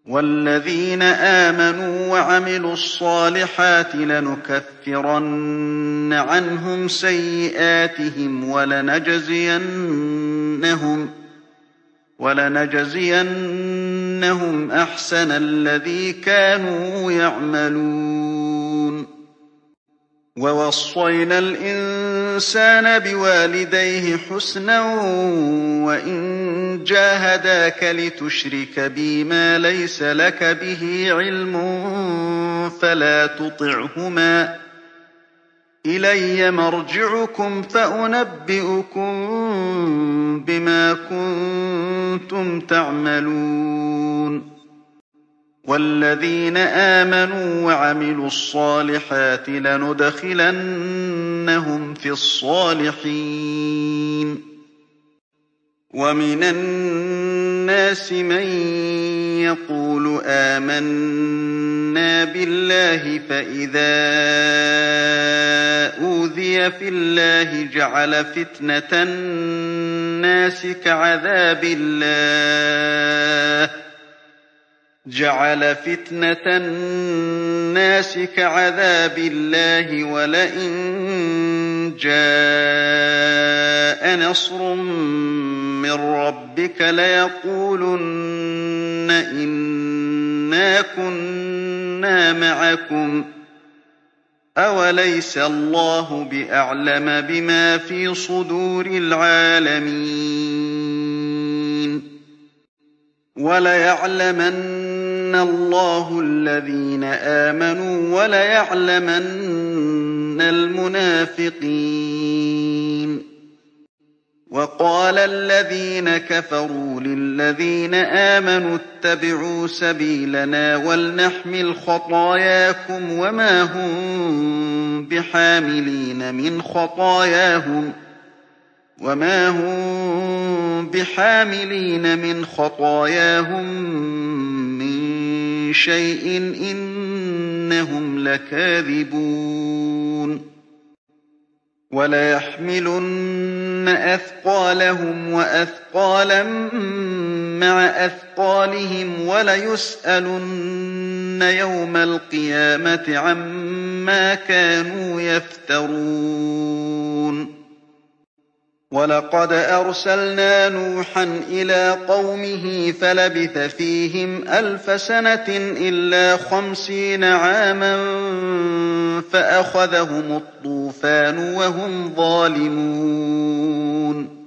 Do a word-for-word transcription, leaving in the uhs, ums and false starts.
وَالَّذِينَ آمَنُوا وَعَمِلُوا الصَّالِحَاتِ لَنُكَفِّرَنَّ عَنْهُمْ سَيِّئَاتِهِمْ وَلَنَجْزِيَنَّهُمْ وَلَنَجْزِيَنَّهُمْ أَحْسَنَ الَّذِي كَانُوا يَعْمَلُونَ وَوَصَّيْنَا الْإِنسَانَ بِوَالِدَيْهِ حُسْنًا وَإِن جَاهَدَاكَ لِتُشْرِكَ بِي مَا لَيْسَ لَكَ بِهِ عِلْمٌ فَلَا تُطِعْهُمَا ۚ إِلَيَّ مَرْجِعُكُمْ فَأُنَبِّئُكُم بِمَا كُنتُمْ تَعْمَلُونَ وَالَّذِينَ آمَنُوا وَعَمِلُوا الصَّالِحَاتِ لَنُدْخِلَنَّهُمْ فِي الصَّالِحِينَ وَمِنَ النَّاسِ مَن يَقُولُ آمَنَّا بِاللَّهِ فَإِذَا أُوذِيَ فِي اللَّهِ جَعَلَ فِتْنَةَ النَّاسِ كَعَذَابِ اللَّهِ جعل فتنة الناس كعذاب الله ولئن جاء نصر من ربك ليقولن إنا كنا معكم أوليس الله بأعلم بما في صدور العالمين وَلَيَعْلَمَنَّ اللَّهُ الَّذِينَ آمَنُوا وَلَيَعْلَمَنَّ الْمُنَافِقِينَ وَقَالَ الَّذِينَ كَفَرُوا لِلَّذِينَ آمَنُوا اتَّبِعُوا سَبِيلَنَا وَلْنَحْمِلْ خَطَايَاكُمْ وَمَا هُم بِحَامِلِينَ مِنْ خَطَايَاهُمْ وَمَا هُم بِحَامِلِينَ مِنْ خَطَايَاهُم مِّن شَيْءٍ إِنَّهُمْ لَكَاذِبُونَ وَلَيَحْمِلُنَّ أَثْقَالَهُمْ وَأَثْقَالًا مَّعَ أَثْقَالِهِمْ وَلَيُسْأَلُنَّ يَوْمَ الْقِيَامَةِ عَمَّا كَانُوا يَفْتَرُونَ وَلَقَدْ أَرْسَلْنَا نُوحًا إِلَىٰ قَوْمِهِ فَلَبِثَ فِيهِمْ أَلْفَ سَنَةٍ إِلَّا خَمْسِينَ عَامًا فَأَخَذَهُمُ الطُّوفَانُ وَهُمْ ظَالِمُونَ